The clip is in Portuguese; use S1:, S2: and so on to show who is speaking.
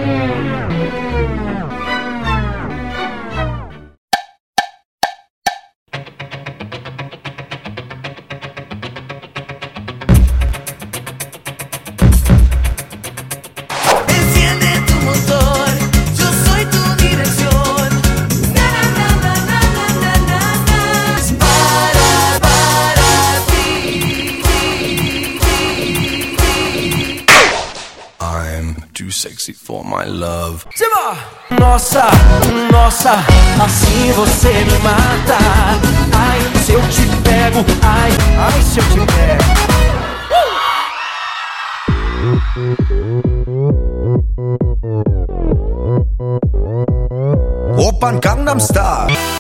S1: Too sexy for my love.
S2: Nossa, nossa, assim você me mata. Ai, se eu te pego, ai, ai, se eu te pego.
S3: Oppan Gangnam Style.